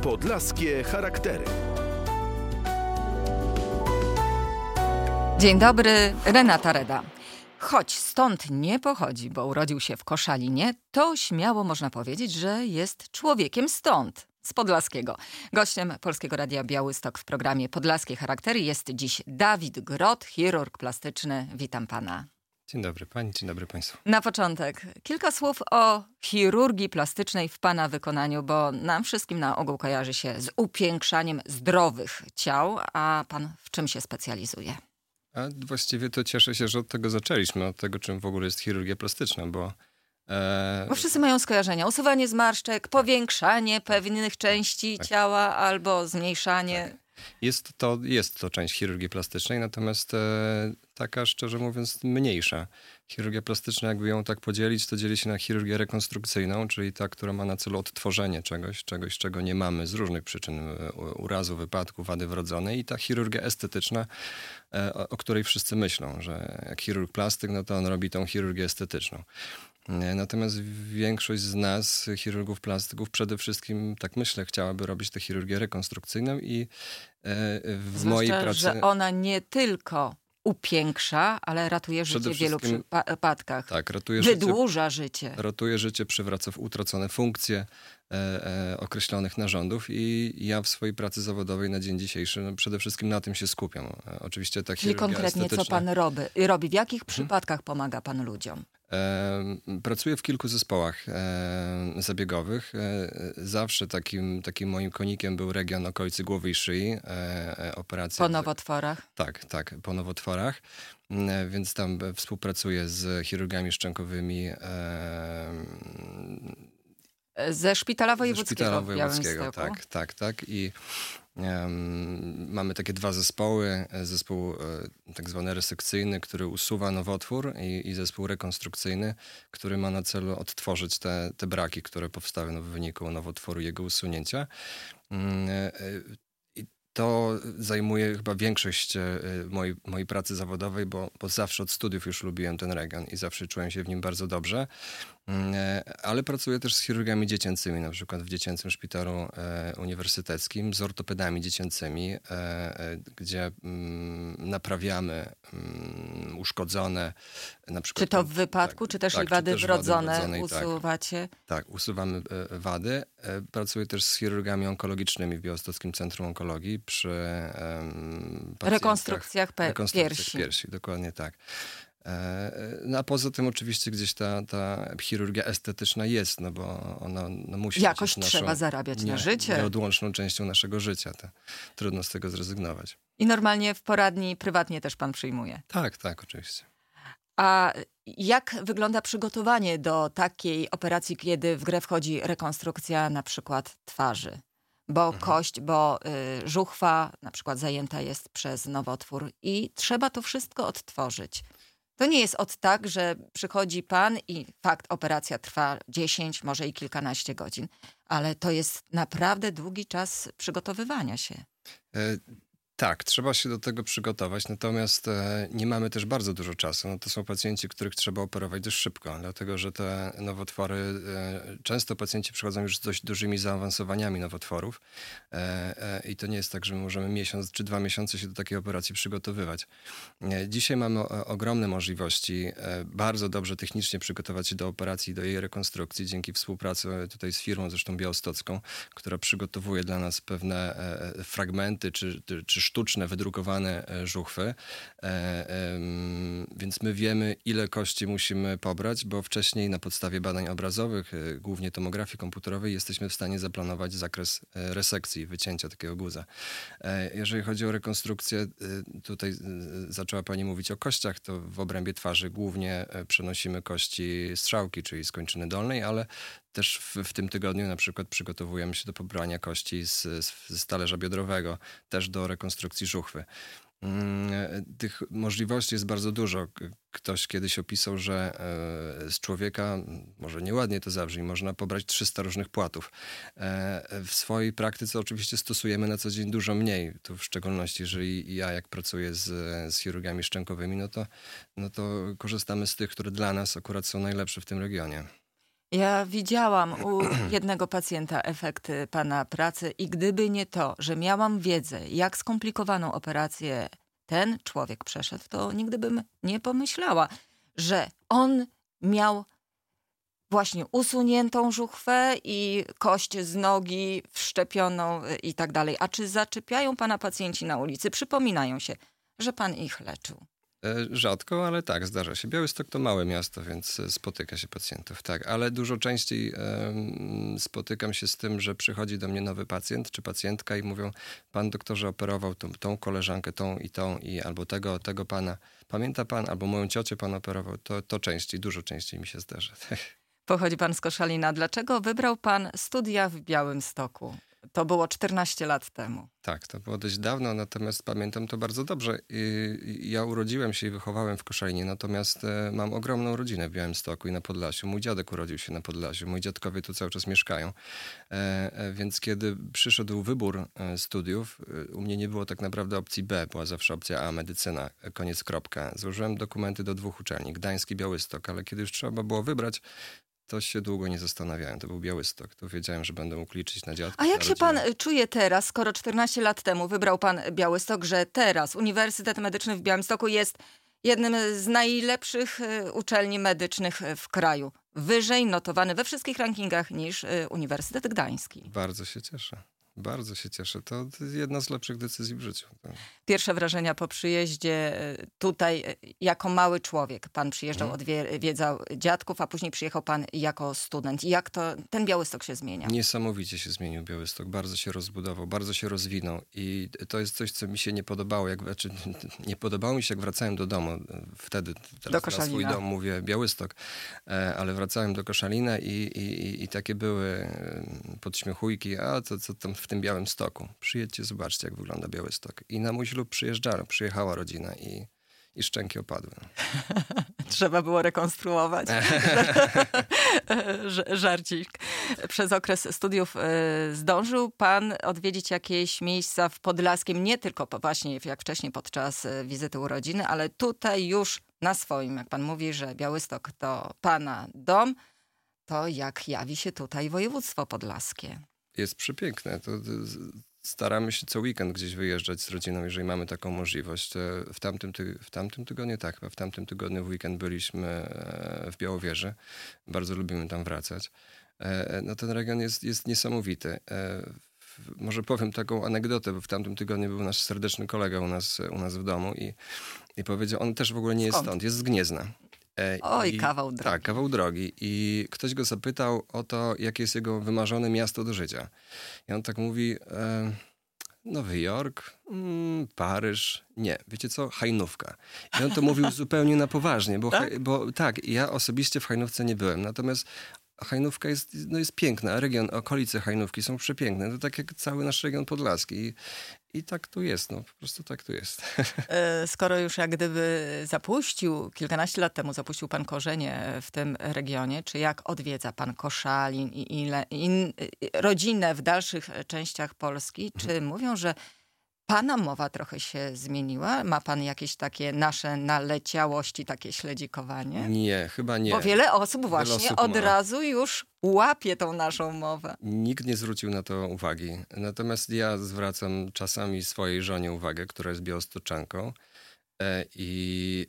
Podlaskie charaktery. Dzień dobry, Renata Reda. Choć stąd nie pochodzi, bo urodził się w Koszalinie, to śmiało można powiedzieć, że jest człowiekiem stąd, z Podlaskiego. Gościem Polskiego Radia Białystok w programie Podlaskie charaktery jest dziś Dawid Grot, chirurg plastyczny. Witam pana. Dzień dobry pani, dzień dobry państwu. Na początek kilka słów o chirurgii plastycznej w pana wykonaniu, bo nam wszystkim na ogół kojarzy się z upiększaniem zdrowych ciał, a pan w czym się specjalizuje? A właściwie to cieszę się, że od tego zaczęliśmy, od tego, czym w ogóle jest chirurgia plastyczna, bo... Bo wszyscy mają skojarzenia. Usuwanie zmarszczek, powiększanie pewnych części ciała albo zmniejszanie. Tak. Jest to część chirurgii plastycznej, natomiast taka, szczerze mówiąc, mniejsza. Chirurgia plastyczna, jakby ją tak podzielić, to dzieli się na chirurgię rekonstrukcyjną, czyli ta, która ma na celu odtworzenie czegoś, czego nie mamy z różnych przyczyn, urazu, wypadku, wady wrodzonej, i ta chirurgia estetyczna, o której wszyscy myślą, że jak chirurg plastyk, no to on robi tą chirurgię estetyczną. Natomiast większość z nas, chirurgów plastyków, przede wszystkim, tak myślę, chciałaby robić tę chirurgię rekonstrukcyjną i w mojej pracy... że ona nie tylko upiększa, ale ratuje życie w wielu przypadkach. Tak, wydłuża życie. Ratuje życie, przywraca utracone funkcje określonych narządów, i ja w swojej pracy zawodowej na dzień dzisiejszy przede wszystkim na tym się skupiam. Oczywiście ta Czyli chirurgia konkretnie estetyczna... co pan robi? W jakich przypadkach pomaga pan ludziom? Pracuję w kilku zespołach zabiegowych. Zawsze takim moim konikiem był region okolicy głowy i szyi. Operacje po nowotworach? Tak, po nowotworach. Więc tam współpracuję z chirurgami szczękowymi. Ze Szpitala Wojewódzkiego w Białymstoku. Tak. I mamy takie dwa zespoły. Zespół tak zwany resekcyjny, który usuwa nowotwór, i zespół rekonstrukcyjny, który ma na celu odtworzyć te braki, które powstały w wyniku nowotworu i jego usunięcia. To zajmuje chyba większość mojej pracy zawodowej, bo zawsze od studiów już lubiłem ten region i zawsze czułem się w nim bardzo dobrze. Ale pracuję też z chirurgami dziecięcymi, na przykład w Dziecięcym Szpitalu Uniwersyteckim, z ortopedami dziecięcymi, gdzie naprawiamy uszkodzone, na przykład... Czy to w wypadku, czy też i wady wrodzone usuwacie? Tak, usuwamy wady. Pracuję też z chirurgami onkologicznymi w Białostockim Centrum Onkologii przy rekonstrukcjach piersi. Dokładnie tak. No a poza tym oczywiście gdzieś ta chirurgia estetyczna jest, no bo ona musi jakoś trzeba zarabiać na życie. Nieodłączną częścią naszego życia. Trudno z tego zrezygnować. I normalnie w poradni prywatnie też pan przyjmuje? Tak, oczywiście. A jak wygląda przygotowanie do takiej operacji, kiedy w grę wchodzi rekonstrukcja na przykład twarzy? Bo kość, żuchwa na przykład zajęta jest przez nowotwór i trzeba to wszystko odtworzyć. To nie jest tak, że przychodzi pan i operacja trwa 10, może i kilkanaście godzin, ale to jest naprawdę długi czas przygotowywania się. Tak, trzeba się do tego przygotować, natomiast nie mamy też bardzo dużo czasu. No to są pacjenci, których trzeba operować dość szybko, dlatego że te nowotwory, często pacjenci przychodzą już z dość dużymi zaawansowaniami nowotworów, i to nie jest tak, że my możemy miesiąc czy 2 miesiące się do takiej operacji przygotowywać. Dzisiaj mamy ogromne możliwości bardzo dobrze technicznie przygotować się do operacji, do jej rekonstrukcji, dzięki współpracy tutaj z firmą, zresztą białostocką, która przygotowuje dla nas pewne fragmenty czy sztuczne, wydrukowane żuchwy, więc my wiemy, ile kości musimy pobrać, bo wcześniej na podstawie badań obrazowych, głównie tomografii komputerowej, jesteśmy w stanie zaplanować zakres resekcji, wycięcia takiego guza. Jeżeli chodzi o rekonstrukcję, tutaj zaczęła pani mówić o kościach, to w obrębie twarzy głównie przenosimy kości strzałki, czyli z kończyny dolnej, ale też w tym tygodniu na przykład przygotowujemy się do pobrania kości z talerza biodrowego, też do rekonstrukcji żuchwy. Tych możliwości jest bardzo dużo. Ktoś kiedyś opisał, że z człowieka, może nieładnie to zabrzmi, można pobrać 300 różnych płatów. W swojej praktyce oczywiście stosujemy na co dzień dużo mniej. Tu w szczególności, jeżeli ja jak pracuję z chirurgami szczękowymi, no to korzystamy z tych, które dla nas akurat są najlepsze w tym regionie. Ja widziałam u jednego pacjenta efekty pana pracy i gdyby nie to, że miałam wiedzę, jak skomplikowaną operację ten człowiek przeszedł, to nigdy bym nie pomyślała, że on miał właśnie usuniętą żuchwę i kość z nogi wszczepioną i tak dalej. A czy zaczepiają pana pacjenci na ulicy? Przypominają się, że pan ich leczył. Rzadko, ale tak, zdarza się. Białystok to małe miasto, więc spotyka się pacjentów, tak. Ale dużo częściej spotykam się z tym, że przychodzi do mnie nowy pacjent czy pacjentka i mówią, pan doktorze operował tą koleżankę, tą i albo tego pana. Pamięta pan? Albo moją ciocię pan operował. To częściej, dużo częściej mi się zdarza. Pochodzi pan z Koszalina. Dlaczego wybrał pan studia w Białymstoku? To było 14 lat temu. Tak, to było dość dawno, natomiast pamiętam to bardzo dobrze. Ja urodziłem się i wychowałem w Koszalinie, natomiast mam ogromną rodzinę w Białymstoku i na Podlasiu. Mój dziadek urodził się na Podlasiu, moi dziadkowie tu cały czas mieszkają. Więc kiedy przyszedł wybór studiów, u mnie nie było tak naprawdę opcji B, była zawsze opcja A, medycyna, koniec, kropka. Złożyłem dokumenty do 2 uczelni, Gdańsk i Białystok, ale kiedy już trzeba było wybrać, to się długo nie zastanawiałem. To był Białystok. To wiedziałem, że będę mógł liczyć na dziadków. A jak się pan czuje teraz, skoro 14 lat temu wybrał pan Białystok, że teraz Uniwersytet Medyczny w Białymstoku jest jednym z najlepszych uczelni medycznych w kraju? Wyżej notowany we wszystkich rankingach niż Uniwersytet Gdański. Bardzo się cieszę. Bardzo się cieszę. To jedna z lepszych decyzji w życiu. Pierwsze wrażenia po przyjeździe tutaj jako mały człowiek. Pan przyjeżdżał, odwiedzał dziadków, a później przyjechał pan jako student. Jak to ten Białystok się zmienia? Niesamowicie się zmienił Białystok. Bardzo się rozbudował, bardzo się rozwinął. I to jest coś, co mi się nie podobało. Nie podobało mi się, jak wracałem do domu. Wtedy, teraz na swój dom mówię Białystok. Ale wracałem do Koszalina i takie były podśmiechujki. A co tam w tym Białymstoku? Przyjedźcie, zobaczcie, jak wygląda Białystok. I na mój ślub przyjechała rodzina i szczęki opadły. Trzeba było rekonstruować. Żarcik. Przez okres studiów zdążył pan odwiedzić jakieś miejsca w Podlaskiem, nie tylko właśnie jak wcześniej podczas wizyty urodziny, ale tutaj już na swoim, jak pan mówi, że Białystok to pana dom, to jak jawi się tutaj województwo podlaskie. Jest przepiękne. Staramy się co weekend gdzieś wyjeżdżać z rodziną, jeżeli mamy taką możliwość. W tamtym tygodniu, tak, chyba w tamtym tygodniu w weekend byliśmy w Białowieży. Bardzo lubimy tam wracać. No ten region jest niesamowity. Może powiem taką anegdotę, bo w tamtym tygodniu był nasz serdeczny kolega u nas w domu i powiedział, on też w ogóle nie jest stąd, jest z Gniezna. Kawał drogi. Tak, kawał drogi. I ktoś go zapytał o to, jakie jest jego wymarzone miasto do życia. I on tak mówi, Nowy Jork, Paryż, nie, wiecie co, Hajnówka. I on to mówił zupełnie na poważnie, bo tak, ja osobiście w Hajnówce nie byłem, natomiast Hajnówka jest piękna, okolice Hajnówki są przepiękne, to tak jak cały nasz region podlaski. I tak tu jest, po prostu tak tu jest. Skoro już jak gdyby kilkanaście lat temu zapuścił pan korzenie w tym regionie, czy jak odwiedza pan Koszalin i rodzinę w dalszych częściach Polski, czy mówią, że pana mowa trochę się zmieniła? Ma pan jakieś takie nasze naleciałości, takie śledzikowanie? Nie, chyba nie. Bo wiele osób właśnie od razu już łapie tą naszą mowę. Nikt nie zwrócił na to uwagi. Natomiast ja zwracam czasami swojej żonie uwagę, która jest białostoczanką. I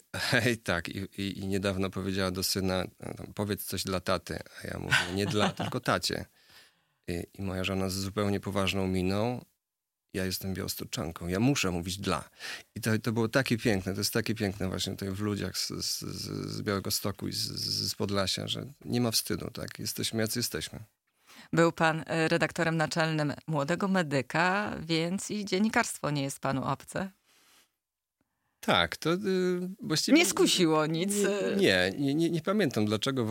niedawno powiedziała do syna, powiedz coś dla taty. A ja mówię, nie dla, tylko tacie. I moja żona z zupełnie poważną miną, ja jestem białostoczanką, ja muszę mówić dla. I to było takie piękne, to jest takie piękne właśnie tutaj w ludziach z Białegostoku i z Podlasia, że nie ma wstydu, tak? Jesteśmy jacy jesteśmy. Był pan redaktorem naczelnym Młodego Medyka, więc i dziennikarstwo nie jest panu obce. Tak, to właściwie... Nie skusiło nic. Nie pamiętam, dlaczego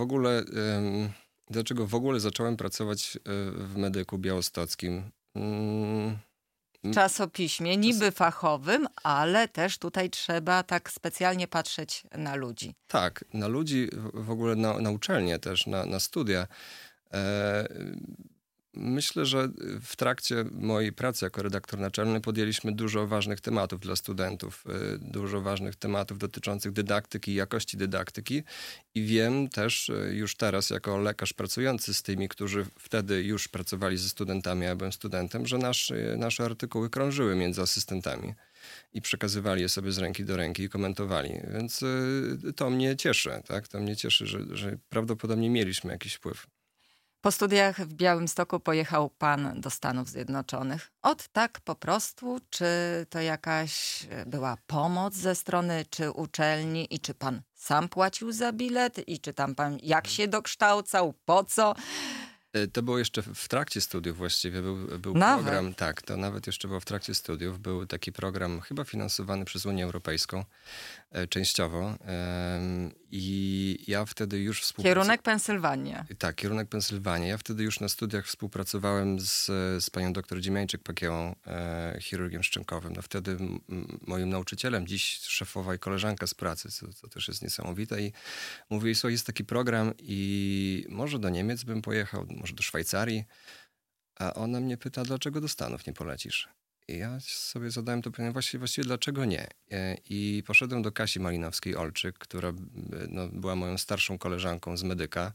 w ogóle zacząłem pracować w Medyku Białostockim. Czasopiśmie, niby fachowym, ale też tutaj trzeba tak specjalnie patrzeć na ludzi. Tak, na ludzi, w ogóle na uczelnię też, na studia. Myślę, że w trakcie mojej pracy jako redaktor naczelny podjęliśmy dużo ważnych tematów dla studentów, dużo ważnych tematów dotyczących dydaktyki i jakości dydaktyki i wiem też już teraz jako lekarz pracujący z tymi, którzy wtedy już pracowali ze studentami, ja byłem studentem, że nasze artykuły krążyły między asystentami i przekazywali je sobie z ręki do ręki i komentowali. Więc to mnie cieszy, tak? To mnie cieszy, że prawdopodobnie mieliśmy jakiś wpływ. Po studiach w Białymstoku pojechał pan do Stanów Zjednoczonych. Tak po prostu? Czy to jakaś była pomoc ze strony czy uczelni i czy pan sam płacił za bilet i czy tam pan jak się dokształcał, po co? To było jeszcze w trakcie studiów właściwie, był Nawet? program, tak, to nawet jeszcze było w trakcie studiów, był taki program chyba finansowany przez Unię Europejską, częściowo i ja wtedy już współpracowałem. Kierunek Pensylwania. Tak, kierunek Pensylwania. Ja wtedy już na studiach współpracowałem z panią doktor Dziemiańczyk-Pakiełą, chirurgiem szczękowym. No wtedy moim nauczycielem, dziś szefowa i koleżanka z pracy, co też jest niesamowite i mówi, słuchaj, jest taki program i może do Niemiec bym pojechał, może do Szwajcarii, a ona mnie pyta, dlaczego do Stanów nie polecisz? I ja sobie zadałem to pytanie, właściwie dlaczego nie? I poszedłem do Kasi Malinowskiej-Olczyk, która była moją starszą koleżanką z medyka.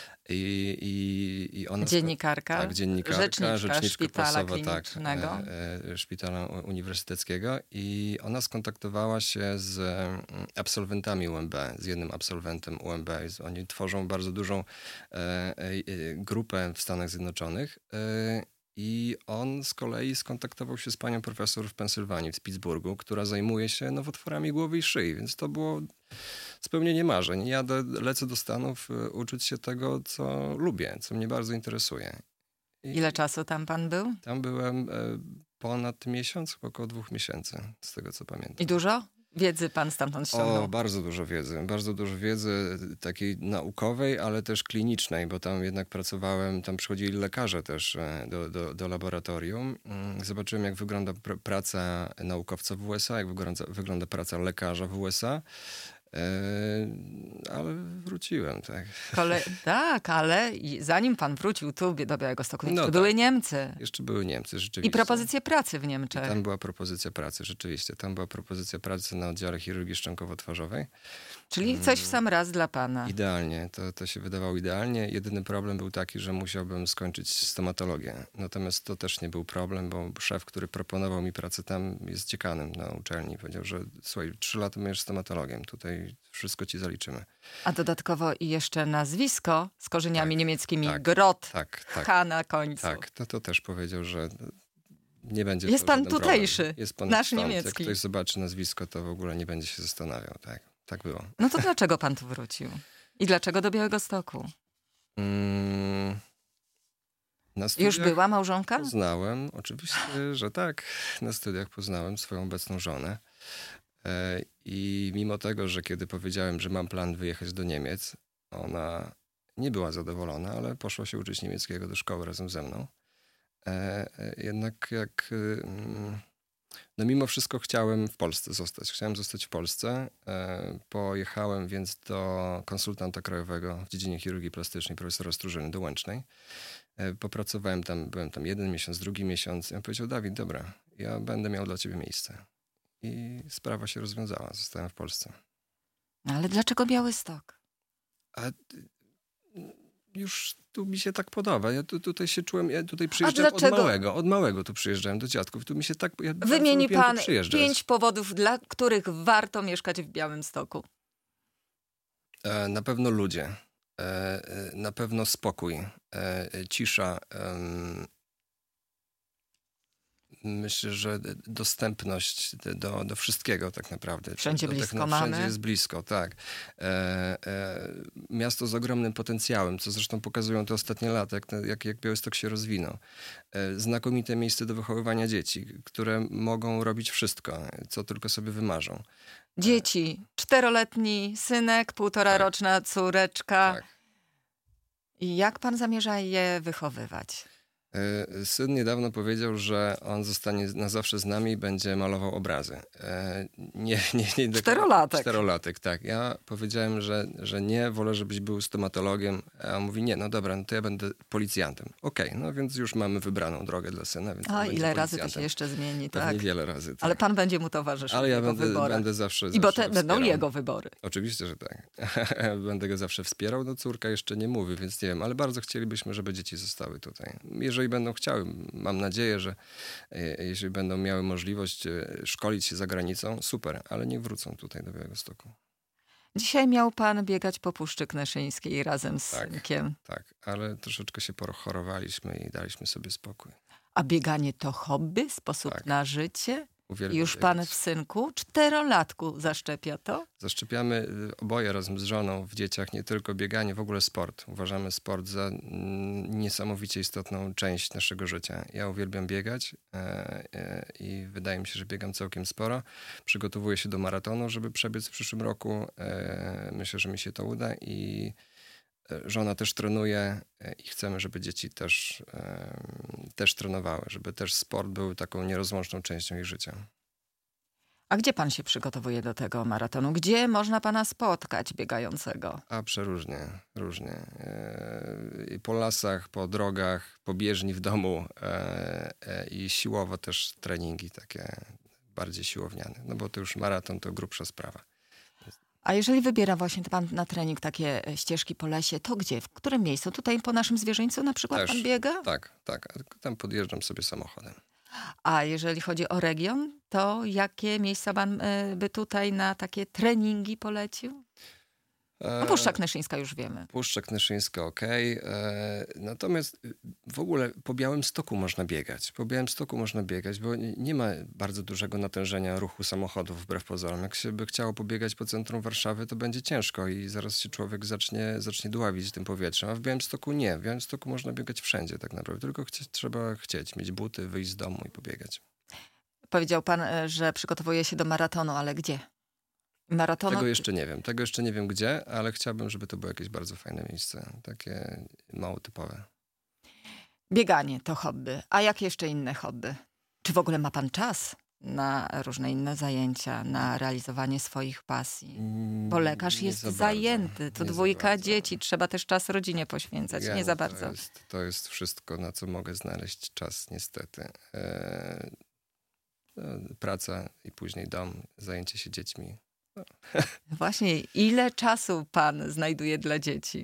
I ona Dziennikarka, tak, rzeczniczka szpitala prasowa, klinicznego. Tak, szpitala uniwersyteckiego i ona skontaktowała się z absolwentami UMB, z jednym absolwentem UMB. Oni tworzą bardzo dużą grupę w Stanach Zjednoczonych. I on z kolei skontaktował się z panią profesor w Pensylwanii, w Pittsburghu, która zajmuje się nowotworami głowy i szyi, więc to było spełnienie marzeń. Ja lecę do Stanów uczyć się tego, co lubię, co mnie bardzo interesuje. Ile czasu tam pan był? Tam byłem ponad miesiąc, około 2 miesięcy, z tego co pamiętam. I dużo wiedzy pan stamtąd ściągnął? Bardzo dużo wiedzy takiej naukowej, ale też klinicznej, bo tam jednak pracowałem, tam przychodzili lekarze też do laboratorium. Zobaczyłem, jak wygląda praca naukowca w USA, jak wygląda praca lekarza w USA. Ale wróciłem, tak. Tak, ale zanim pan wrócił tu do Białegostoku, jeszcze były Niemcy. Jeszcze były Niemcy, rzeczywiście. I propozycje pracy w Niemczech. I tam była propozycja pracy, rzeczywiście. Tam była propozycja pracy na oddziale chirurgii szczękowo-twarzowej. Czyli coś w sam raz dla pana. Idealnie, to się wydawało idealnie. Jedyny problem był taki, że musiałbym skończyć stomatologię. Natomiast to też nie był problem, bo szef, który proponował mi pracę tam, jest dziekanem na uczelni. Powiedział, że słuchaj, 3 lata będziesz stomatologiem, tutaj wszystko ci zaliczymy. A dodatkowo i jeszcze nazwisko z korzeniami niemieckimi, tak, Grot, tak. H na końcu. Tak, to też powiedział, że nie będzie jest to pan żaden tutejszy, problem. Jest pan nasz stąd. niemiecki. Jak ktoś zobaczy nazwisko, to w ogóle nie będzie się zastanawiał. Tak było. No to dlaczego pan tu wrócił? I dlaczego do Białegostoku? Na studiach już była małżonka? Poznałem, oczywiście, że tak. Na studiach poznałem swoją obecną żonę. I mimo tego, że kiedy powiedziałem, że mam plan wyjechać do Niemiec, ona nie była zadowolona, ale poszła się uczyć niemieckiego do szkoły razem ze mną. Jednak mimo wszystko chciałem w Polsce zostać. Chciałem zostać w Polsce. Pojechałem więc do konsultanta krajowego w dziedzinie chirurgii plastycznej, profesora Strużyny do Łęcznej. Popracowałem tam, byłem tam 1 miesiąc, 2 miesiąc. Ja powiedział, Dawid, dobra, ja będę miał dla ciebie miejsce. I sprawa się rozwiązała. Zostałem w Polsce. Ale dlaczego Białystok? A już tu mi się tak podoba. Ja tutaj się czułem, ja tutaj przyjeżdżałem od małego tu przyjeżdżałem do dziadków. Tu mi się tak, ja wymieni pan 5 powodów, dla których warto mieszkać w Białymstoku. Na pewno ludzie. Na pewno spokój. Cisza. Myślę, że dostępność do wszystkiego tak naprawdę. Wszędzie blisko mamy. Wszędzie jest blisko, tak. Miasto z ogromnym potencjałem, co zresztą pokazują te ostatnie lata, jak Białystok się rozwinął. Znakomite miejsce do wychowywania dzieci, które mogą robić wszystko, co tylko sobie wymarzą. Dzieci, 4-letni synek, 1,5-roczna córeczka. Tak. I jak pan zamierza je wychowywać? Syn niedawno powiedział, że on zostanie na zawsze z nami i będzie malował obrazy. Nie, Czterolatek. Czterolatek, tak. Ja powiedziałem, że nie, wolę, żebyś był stomatologiem. A on mówi, nie, no dobra, no to ja będę policjantem. Okej, no więc już mamy wybraną drogę dla syna. Więc A ile razy to się jeszcze zmieni, tak? Pewnie wiele razy, tak. Ale pan będzie mu towarzyszył Ale w ja jego wyborach. będę zawsze I bo te wspierał. będą jego wybory. Oczywiście, że tak. Będę go zawsze wspierał. No córka jeszcze nie mówi, więc nie wiem, ale bardzo chcielibyśmy, żeby dzieci zostały tutaj. Jeżeli będą chciały, mam nadzieję, że jeżeli będą miały możliwość szkolić się za granicą, super, ale niech wrócą tutaj do Białegostoku. Dzisiaj miał pan biegać po Puszczy Knyszyńskiej razem z synkiem. Tak, ale troszeczkę się porachorowaliśmy i daliśmy sobie spokój. A bieganie to hobby, sposób na życie? Uwielbiam Już biegać. pan w synku, 4-latku zaszczepia to? Zaszczepiamy oboje razem z żoną w dzieciach nie tylko bieganie, w ogóle sport. Uważamy sport za niesamowicie istotną część naszego życia. Ja uwielbiam biegać i wydaje mi się, że biegam całkiem sporo. Przygotowuję się do maratonu, żeby przebiec w przyszłym roku. Myślę, że mi się to uda i żona też trenuje i chcemy, żeby dzieci też trenowały, żeby też sport był taką nierozłączną częścią ich życia. A gdzie pan się przygotowuje do tego maratonu? Gdzie można pana spotkać biegającego? A przeróżnie, różnie. I po lasach, po drogach, po bieżni w domu i siłowo też treningi takie bardziej siłowniane. No bo to już maraton to grubsza sprawa. A jeżeli wybiera właśnie pan na trening takie ścieżki po lesie, to gdzie? W którym miejscu? Tutaj po naszym zwierzyńcu na przykład pan biega? Tak. Tam podjeżdżam sobie samochodem. A jeżeli chodzi o region, to jakie miejsca pan by tutaj na takie treningi polecił? No, Puszcza Knyszyńska już wiemy. Puszcza Knyszyńska, okej. Natomiast w ogóle po Białymstoku można biegać. Po Białymstoku można biegać, bo nie ma bardzo dużego natężenia ruchu samochodów wbrew pozorom. Jak się by chciało pobiegać po centrum Warszawy, to będzie ciężko i zaraz się człowiek zacznie dławić tym powietrzem. A w Białymstoku nie. W Białymstoku można biegać wszędzie tak naprawdę. Tylko trzeba chcieć, mieć buty, wyjść z domu i pobiegać. Powiedział pan, że przygotowuje się do maratonu, ale gdzie? Maratonu? Tego jeszcze nie wiem gdzie, ale chciałbym, żeby to było jakieś bardzo fajne miejsce. Takie mało typowe. Bieganie to hobby. A jakie jeszcze inne hobby? Czy w ogóle ma pan czas na różne inne zajęcia, na realizowanie swoich pasji? Bo lekarz jest zajęty. To dwójka dzieci. Trzeba też czas rodzinie poświęcać. Nie za bardzo. To jest wszystko, na co mogę znaleźć czas, niestety. Praca i później dom, zajęcie się dziećmi. Właśnie, ile czasu pan znajduje dla dzieci?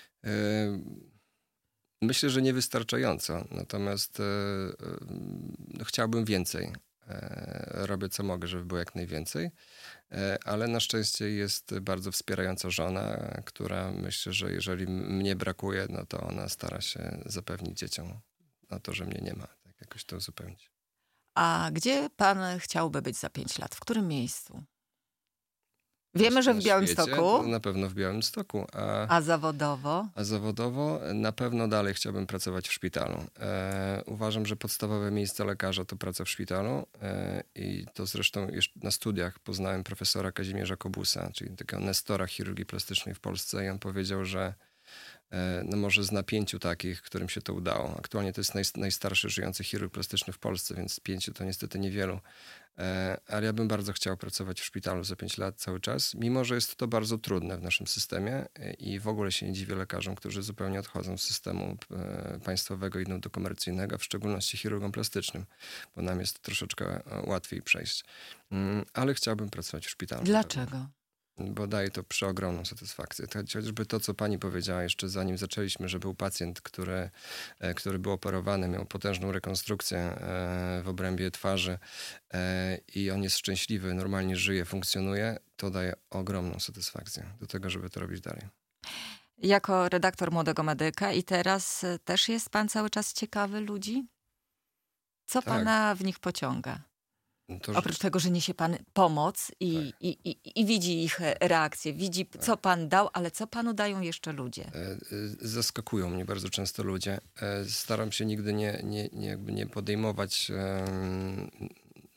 Myślę, że niewystarczająco. Natomiast chciałbym więcej. Robię co mogę, żeby było jak najwięcej. Ale na szczęście jest bardzo wspierająca żona, która myślę, że jeżeli mnie brakuje, no to ona stara się zapewnić dzieciom na to, że mnie nie ma. Tak jakoś to uzupełnić. A gdzie pan chciałby być za 5 lat? W którym miejscu? Wiemy, że w Białymstoku. Na pewno w Białymstoku. A zawodowo? A zawodowo na pewno dalej chciałbym pracować w szpitalu. Uważam, że podstawowe miejsce lekarza to praca w szpitalu i to zresztą jeszcze na studiach poznałem profesora Kazimierza Kobusa, czyli takiego nestora chirurgii plastycznej w Polsce i on powiedział, że no może zna 5 takich, którym się to udało. Aktualnie to jest najstarszy żyjący chirurg plastyczny w Polsce, więc 5 to niestety niewielu. Ale ja bym bardzo chciał pracować w szpitalu za 5 lat cały czas, mimo że jest to bardzo trudne w naszym systemie i w ogóle się nie dziwię lekarzom, którzy zupełnie odchodzą z systemu państwowego i idą do komercyjnego, a w szczególności chirurgom plastycznym, bo nam jest troszeczkę łatwiej przejść. Ale chciałbym pracować w szpitalu. Dlaczego? Bo daje to przeogromną satysfakcję. Chociażby to, co pani powiedziała jeszcze zanim zaczęliśmy, że był pacjent, który był operowany, miał potężną rekonstrukcję w obrębie twarzy i on jest szczęśliwy, normalnie żyje, funkcjonuje, to daje ogromną satysfakcję do tego, żeby to robić dalej. Jako redaktor Młodego Medyka i teraz też jest pan cały czas ciekawy ludzi? Co pana w nich pociąga? Oprócz tego, że niesie pan pomoc i widzi ich reakcję, widzi co pan dał, ale co panu dają jeszcze ludzie? Zaskakują mnie bardzo często ludzie. Staram się nigdy nie podejmować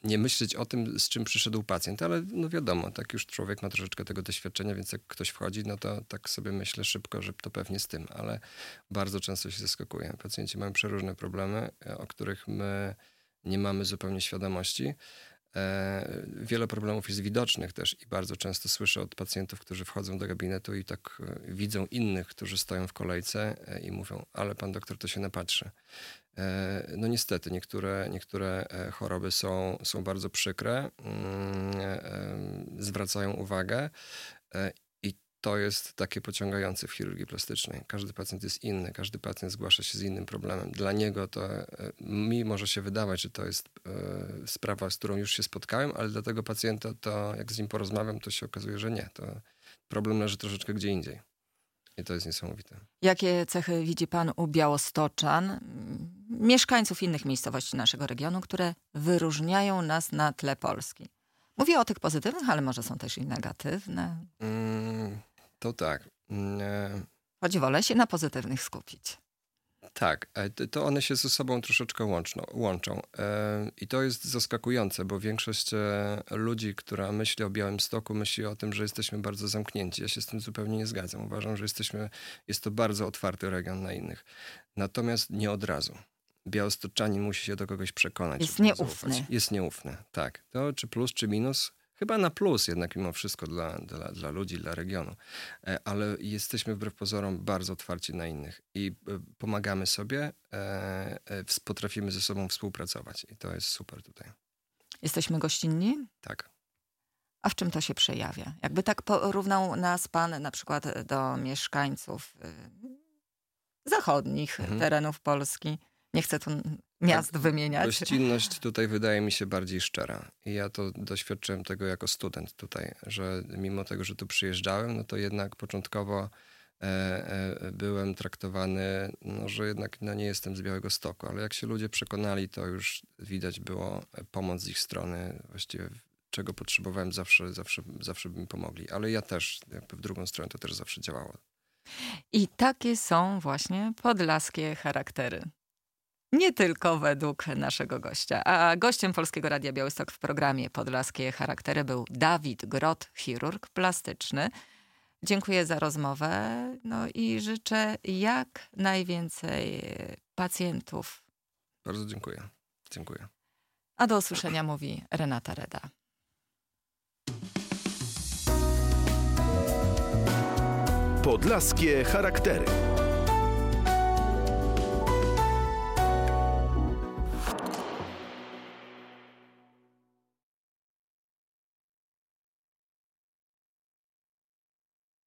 nie myśleć o tym, z czym przyszedł pacjent, ale no wiadomo, tak już człowiek ma troszeczkę tego doświadczenia, więc jak ktoś wchodzi, no to tak sobie myślę szybko, że to pewnie z tym, ale bardzo często się zaskakuje. Pacjenci mają przeróżne problemy, o których my nie mamy zupełnie świadomości. Wiele problemów jest widocznych też i bardzo często słyszę od pacjentów, którzy wchodzą do gabinetu i tak widzą innych, którzy stoją w kolejce i mówią, ale pan doktor to się napatrzy. No niestety, niektóre choroby są bardzo przykre, zwracają uwagę i to jest takie pociągające w chirurgii plastycznej. Każdy pacjent jest inny, każdy pacjent zgłasza się z innym problemem. Dla niego to mi może się wydawać, że to jest sprawa, z którą już się spotkałem, ale dla tego pacjenta to jak z nim porozmawiam, to się okazuje, że nie. To problem leży troszeczkę gdzie indziej. I to jest niesamowite. Jakie cechy widzi pan u białostoczan, mieszkańców innych miejscowości naszego regionu, które wyróżniają nas na tle Polski? Mówię o tych pozytywnych, ale może są też i negatywne. To tak. Choć wolę się na pozytywnych skupić. Tak, to one się ze sobą troszeczkę łączą. I to jest zaskakujące, bo większość ludzi, która myśli o Białymstoku, myśli o tym, że jesteśmy bardzo zamknięci. Ja się z tym zupełnie nie zgadzam. Uważam, że jest to bardzo otwarty region na innych. Natomiast nie od razu. Białostoczanin musi się do kogoś przekonać. Jest nieufny. Jest nieufny, tak. To czy plus, czy minus? Chyba na plus jednak mimo wszystko dla ludzi, dla regionu. Ale jesteśmy wbrew pozorom bardzo otwarci na innych i pomagamy sobie, potrafimy ze sobą współpracować i to jest super tutaj. Jesteśmy gościnni? Tak. A w czym to się przejawia? Jakby tak porównał nas pan na przykład do mieszkańców zachodnich terenów Polski. Nie chcę tu miast wymieniać. Gościnność tutaj wydaje mi się bardziej szczera. I ja to doświadczyłem tego jako student tutaj, że mimo tego, że tu przyjeżdżałem, no to jednak początkowo byłem traktowany, no, że jednak nie jestem z Białegostoku, ale jak się ludzie przekonali, to już widać było pomoc z ich strony. Właściwie czego potrzebowałem, zawsze by mi pomogli. Ale ja też, jakby w drugą stronę to też zawsze działało. I takie są właśnie podlaskie charaktery. Nie tylko według naszego gościa. A gościem Polskiego Radia Białystok w programie Podlaskie Charaktery był Dawid Grot, chirurg plastyczny. Dziękuję za rozmowę i życzę jak najwięcej pacjentów. Bardzo dziękuję. Dziękuję. A do usłyszenia mówi Renata Reda. Podlaskie Charaktery.